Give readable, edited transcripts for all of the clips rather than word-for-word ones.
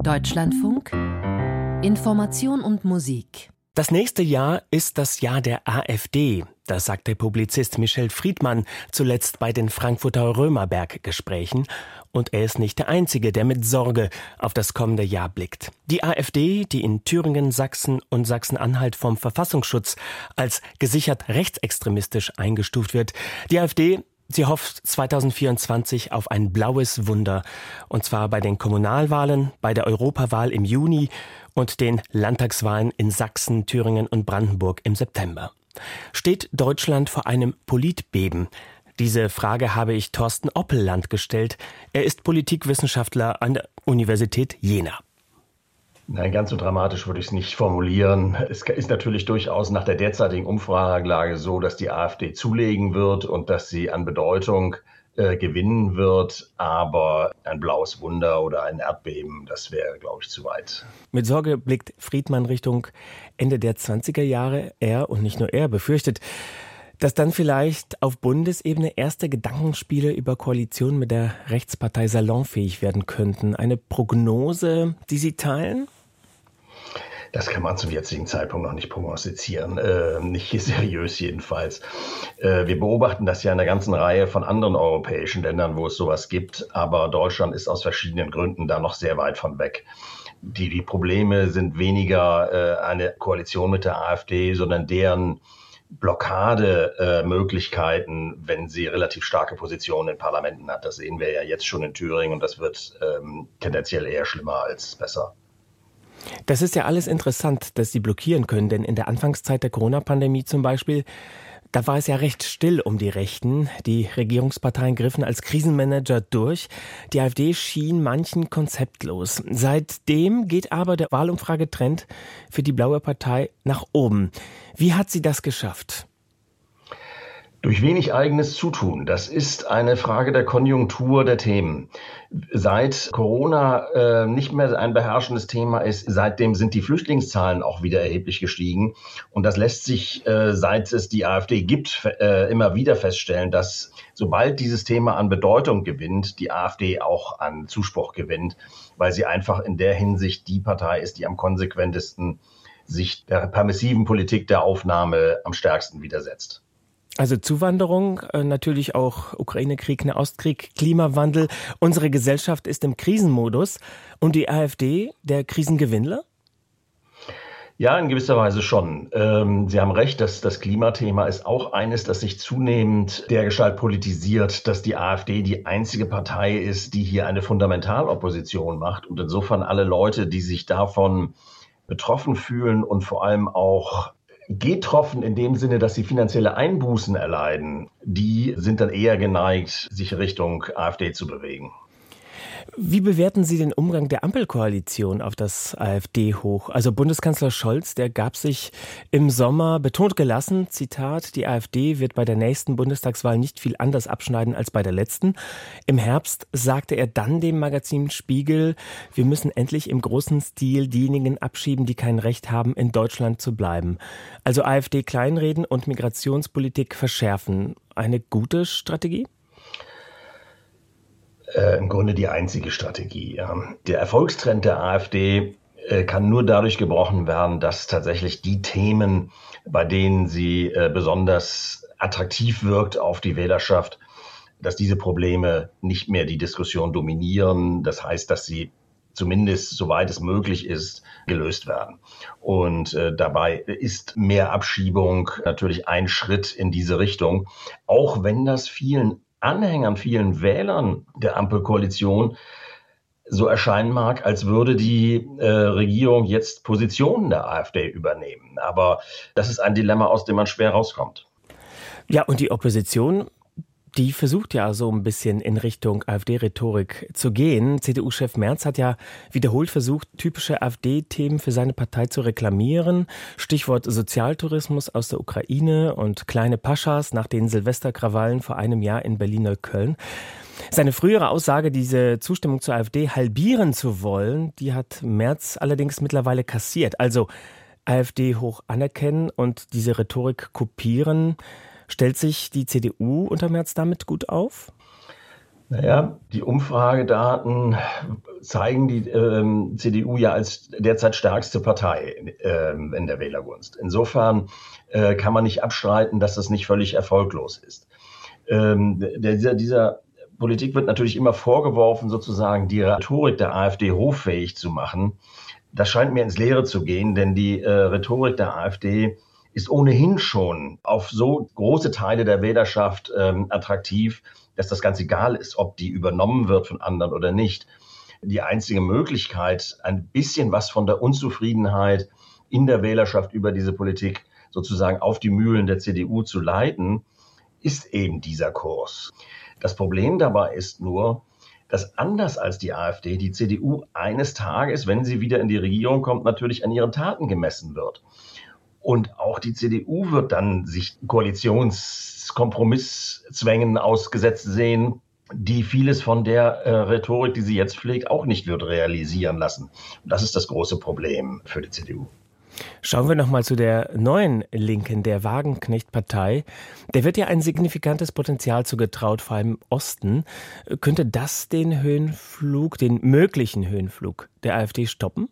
Deutschlandfunk Information und Musik. Das nächste Jahr ist das Jahr der AfD. Das sagte Publizist Michel Friedmann zuletzt bei den Frankfurter Römerberg-Gesprächen. Und er ist nicht der Einzige, der mit Sorge auf das kommende Jahr blickt. Die AfD, die in Thüringen, Sachsen und Sachsen-Anhalt vom Verfassungsschutz als gesichert rechtsextremistisch eingestuft wird. Die AfD, sie hofft 2024 auf ein blaues Wunder. Und zwar bei den Kommunalwahlen, bei der Europawahl im Juni und den Landtagswahlen in Sachsen, Thüringen und Brandenburg im September. Steht Deutschland vor einem Politbeben? Diese Frage habe ich Thorsten Oppeland gestellt. Er ist Politikwissenschaftler an der Universität Jena. Nein, ganz so dramatisch würde ich es nicht formulieren. Es ist natürlich durchaus nach der derzeitigen Umfragelage so, dass die AfD zulegen wird und dass sie an Bedeutung gewinnen wird. Aber ein blaues Wunder oder ein Erdbeben, das wäre, glaube ich, zu weit. Mit Sorge blickt Friedmann Richtung Ende der 20er Jahre. Er und nicht nur er befürchtet, dass dann vielleicht auf Bundesebene erste Gedankenspiele über Koalition mit der Rechtspartei salonfähig werden könnten. Eine Prognose, die Sie teilen? Das kann man zum jetzigen Zeitpunkt noch nicht prognostizieren, nicht seriös jedenfalls. Wir beobachten das ja in einer ganzen Reihe von anderen europäischen Ländern, wo es sowas gibt, aber Deutschland ist aus verschiedenen Gründen da noch sehr weit von weg. Die Probleme sind weniger eine Koalition mit der AfD, sondern deren Blockademöglichkeiten, wenn sie relativ starke Positionen in Parlamenten hat. Das sehen wir ja jetzt schon in Thüringen und das wird tendenziell eher schlimmer als besser. Das ist ja alles interessant, dass Sie blockieren können, denn in der Anfangszeit der Corona-Pandemie zum Beispiel, da war es ja recht still um die Rechten. Die Regierungsparteien griffen als Krisenmanager durch. Die AfD schien manchen konzeptlos. Seitdem geht aber der Wahlumfragetrend für die Blaue Partei nach oben. Wie hat sie das geschafft? Durch wenig eigenes Zutun. Das ist eine Frage der Konjunktur der Themen. Seit Corona nicht mehr ein beherrschendes Thema ist, seitdem sind die Flüchtlingszahlen auch wieder erheblich gestiegen. Und das lässt sich, seit es die AfD gibt, immer wieder feststellen, dass sobald dieses Thema an Bedeutung gewinnt, die AfD auch an Zuspruch gewinnt, weil sie einfach in der Hinsicht die Partei ist, die am konsequentesten sich der permissiven Politik der Aufnahme am stärksten widersetzt. Also Zuwanderung, natürlich auch Ukraine-Krieg, Nahostkrieg, Klimawandel. Unsere Gesellschaft ist im Krisenmodus. Und die AfD, der Krisengewinnler? Ja, in gewisser Weise schon. Sie haben recht, dass das Klimathema ist auch eines, das sich zunehmend dergestalt politisiert, dass die AfD die einzige Partei ist, die hier eine Fundamentalopposition macht. Und insofern alle Leute, die sich davon betroffen fühlen und vor allem auch getroffen in dem Sinne, dass sie finanzielle Einbußen erleiden, die sind dann eher geneigt, sich Richtung AfD zu bewegen. Wie bewerten Sie den Umgang der Ampelkoalition auf das AfD-Hoch? Also Bundeskanzler Scholz, der gab sich im Sommer betont gelassen, Zitat, die AfD wird bei der nächsten Bundestagswahl nicht viel anders abschneiden als bei der letzten. Im Herbst sagte er dann dem Magazin Spiegel, wir müssen endlich im großen Stil diejenigen abschieben, die kein Recht haben, in Deutschland zu bleiben. Also AfD kleinreden und Migrationspolitik verschärfen. Eine gute Strategie? Im Grunde die einzige Strategie. Ja. Der Erfolgstrend der AfD kann nur dadurch gebrochen werden, dass tatsächlich die Themen, bei denen sie besonders attraktiv wirkt auf die Wählerschaft, dass diese Probleme nicht mehr die Diskussion dominieren. Das heißt, dass sie zumindest, soweit es möglich ist, gelöst werden. Und dabei ist mehr Abschiebung natürlich ein Schritt in diese Richtung, auch wenn das vielen Anhängern, vielen Wählern der Ampelkoalition so erscheinen mag, als würde die Regierung jetzt Positionen der AfD übernehmen. Aber das ist ein Dilemma, aus dem man schwer rauskommt. Ja, und die Opposition, die versucht ja so ein bisschen in Richtung AfD-Rhetorik zu gehen. CDU-Chef Merz hat ja wiederholt versucht, typische AfD-Themen für seine Partei zu reklamieren. Stichwort Sozialtourismus aus der Ukraine und kleine Paschas nach den Silvesterkrawallen vor einem Jahr in Berlin-Neukölln. Seine frühere Aussage, diese Zustimmung zur AfD halbieren zu wollen, die hat Merz allerdings mittlerweile kassiert. Also AfD hoch anerkennen und diese Rhetorik kopieren. Stellt sich die CDU unter Merz damit gut auf? Naja, die Umfragedaten zeigen die CDU ja als derzeit stärkste Partei in der Wählergunst. Insofern kann man nicht abstreiten, dass das nicht völlig erfolglos ist. Dieser Politik wird natürlich immer vorgeworfen, sozusagen die Rhetorik der AfD hoffähig zu machen. Das scheint mir ins Leere zu gehen, denn die Rhetorik der AfD ist ohnehin schon auf so große Teile der Wählerschaft attraktiv, dass das ganz egal ist, ob die übernommen wird von anderen oder nicht. Die einzige Möglichkeit, ein bisschen was von der Unzufriedenheit in der Wählerschaft über diese Politik sozusagen auf die Mühlen der CDU zu leiten, ist eben dieser Kurs. Das Problem dabei ist nur, dass anders als die AfD die CDU eines Tages, wenn sie wieder in die Regierung kommt, natürlich an ihren Taten gemessen wird. Und auch die CDU wird dann sich Koalitionskompromisszwängen ausgesetzt sehen, die vieles von der Rhetorik, die sie jetzt pflegt, auch nicht wird realisieren lassen. Und das ist das große Problem für die CDU. Schauen wir nochmal zu der neuen Linken, der Wagenknecht-Partei. Der wird ja ein signifikantes Potenzial zugetraut, vor allem im Osten. Könnte das den möglichen Höhenflug der AfD stoppen?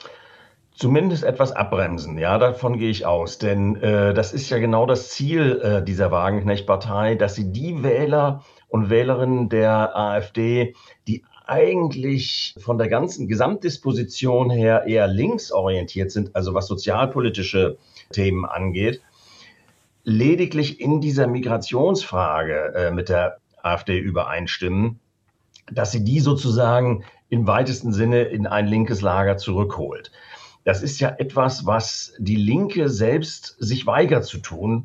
Zumindest etwas abbremsen, ja, davon gehe ich aus. Denn das ist ja genau das Ziel dieser Wagenknecht-Partei, dass sie die Wähler und Wählerinnen der AfD, die eigentlich von der ganzen Gesamtdisposition her eher linksorientiert sind, also was sozialpolitische Themen angeht, lediglich in dieser Migrationsfrage mit der AfD übereinstimmen, dass sie die sozusagen im weitesten Sinne in ein linkes Lager zurückholt. Das ist ja etwas, was die Linke selbst sich weigert zu tun.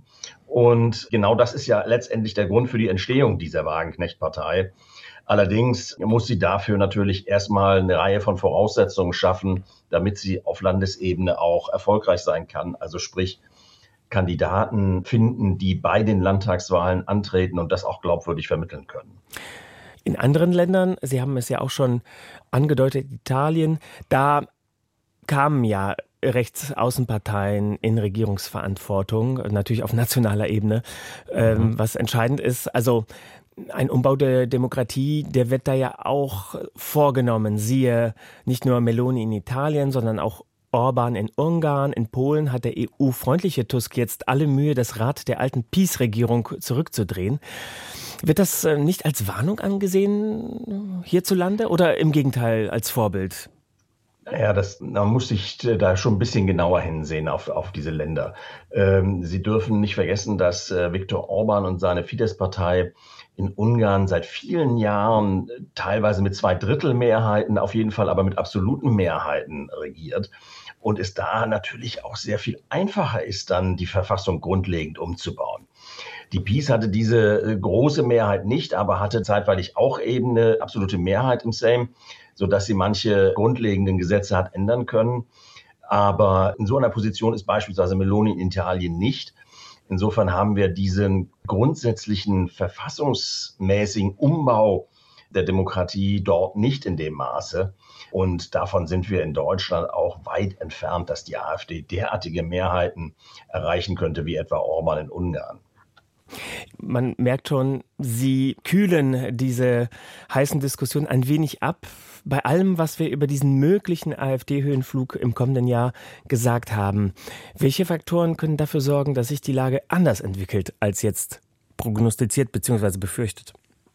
Und genau das ist ja letztendlich der Grund für die Entstehung dieser Wagenknecht-Partei. Allerdings muss sie dafür natürlich erstmal eine Reihe von Voraussetzungen schaffen, damit sie auf Landesebene auch erfolgreich sein kann. Also sprich, Kandidaten finden, die bei den Landtagswahlen antreten und das auch glaubwürdig vermitteln können. In anderen Ländern, Sie haben es ja auch schon angedeutet, Italien, da kamen ja Rechtsaußenparteien in Regierungsverantwortung, natürlich auf nationaler Ebene. Was entscheidend ist, also ein Umbau der Demokratie, der wird da ja auch vorgenommen. Siehe nicht nur Meloni in Italien, sondern auch Orban in Ungarn. In Polen hat der EU-freundliche Tusk jetzt alle Mühe, das Rad der alten PiS-Regierung zurückzudrehen. Wird das nicht als Warnung angesehen hierzulande oder im Gegenteil als Vorbild? Ja, man muss sich da schon ein bisschen genauer hinsehen auf diese Länder. Sie dürfen nicht vergessen, dass Viktor Orban und seine Fidesz-Partei in Ungarn seit vielen Jahren teilweise mit 2/3 Mehrheiten, auf jeden Fall aber mit absoluten Mehrheiten regiert. Und es da natürlich auch sehr viel einfacher ist, dann die Verfassung grundlegend umzubauen. Die PiS hatte diese große Mehrheit nicht, aber hatte zeitweilig auch eben eine absolute Mehrheit im Sejm, sodass sie manche grundlegenden Gesetze hat ändern können. Aber in so einer Position ist beispielsweise Meloni in Italien nicht. Insofern haben wir diesen grundsätzlichen verfassungsmäßigen Umbau der Demokratie dort nicht in dem Maße. Und davon sind wir in Deutschland auch weit entfernt, dass die AfD derartige Mehrheiten erreichen könnte, wie etwa Orban in Ungarn. Man merkt schon, Sie kühlen diese heißen Diskussionen ein wenig ab. Bei allem, was wir über diesen möglichen AfD-Höhenflug im kommenden Jahr gesagt haben, welche Faktoren können dafür sorgen, dass sich die Lage anders entwickelt, als jetzt prognostiziert bzw. befürchtet?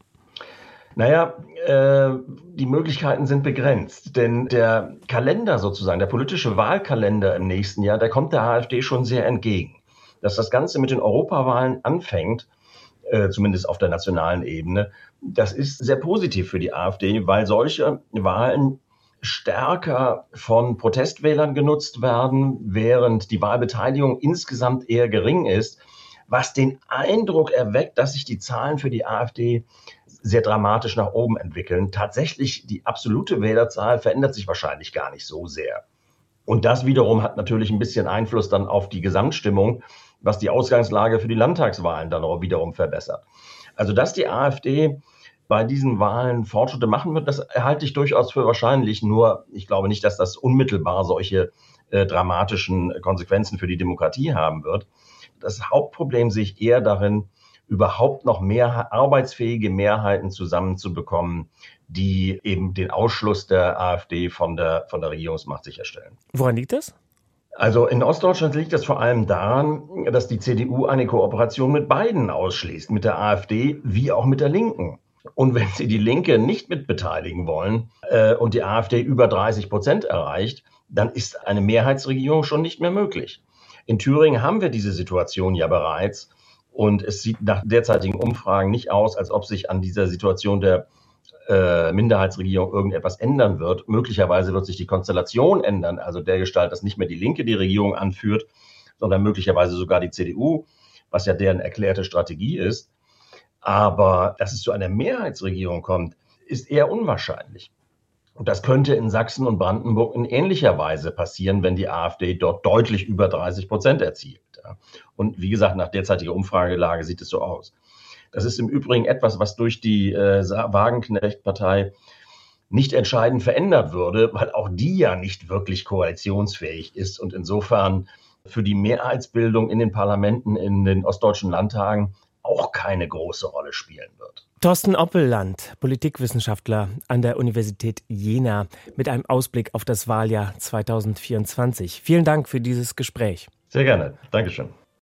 Naja, die Möglichkeiten sind begrenzt, denn der Kalender sozusagen, der politische Wahlkalender im nächsten Jahr, der kommt der AfD schon sehr entgegen. Dass das Ganze mit den Europawahlen anfängt, zumindest auf der nationalen Ebene, das ist sehr positiv für die AfD, weil solche Wahlen stärker von Protestwählern genutzt werden, während die Wahlbeteiligung insgesamt eher gering ist, was den Eindruck erweckt, dass sich die Zahlen für die AfD sehr dramatisch nach oben entwickeln. Tatsächlich, die absolute Wählerzahl verändert sich wahrscheinlich gar nicht so sehr. Und das wiederum hat natürlich ein bisschen Einfluss dann auf die Gesamtstimmung, was die Ausgangslage für die Landtagswahlen dann auch wiederum verbessert. Also, dass die AfD bei diesen Wahlen Fortschritte machen wird, das halte ich durchaus für wahrscheinlich. Nur, ich glaube nicht, dass das unmittelbar solche dramatischen Konsequenzen für die Demokratie haben wird. Das Hauptproblem sehe ich eher darin, überhaupt noch mehr arbeitsfähige Mehrheiten zusammenzubekommen, die eben den Ausschluss der AfD von der Regierungsmacht sicherstellen. Woran liegt das? Also in Ostdeutschland liegt das vor allem daran, dass die CDU eine Kooperation mit beiden ausschließt, mit der AfD wie auch mit der Linken. Und wenn sie die Linke nicht mitbeteiligen wollen und die AfD über 30% erreicht, dann ist eine Mehrheitsregierung schon nicht mehr möglich. In Thüringen haben wir diese Situation ja bereits und es sieht nach derzeitigen Umfragen nicht aus, als ob sich an dieser Situation der Minderheitsregierung irgendetwas ändern wird. Möglicherweise wird sich die Konstellation ändern, also dergestalt, dass nicht mehr die Linke die Regierung anführt, sondern möglicherweise sogar die CDU, was ja deren erklärte Strategie ist. Aber dass es zu einer Mehrheitsregierung kommt, ist eher unwahrscheinlich. Und das könnte in Sachsen und Brandenburg in ähnlicher Weise passieren, wenn die AfD dort deutlich über 30% erzielt. Und wie gesagt, nach derzeitiger Umfragelage sieht es so aus. Das ist im Übrigen etwas, was durch die Wagenknecht-Partei nicht entscheidend verändert würde, weil auch die ja nicht wirklich koalitionsfähig ist und insofern für die Mehrheitsbildung in den Parlamenten in den ostdeutschen Landtagen auch keine große Rolle spielen wird. Thorsten Oppeland, Politikwissenschaftler an der Universität Jena, mit einem Ausblick auf das Wahljahr 2024. Vielen Dank für dieses Gespräch. Sehr gerne. Dankeschön.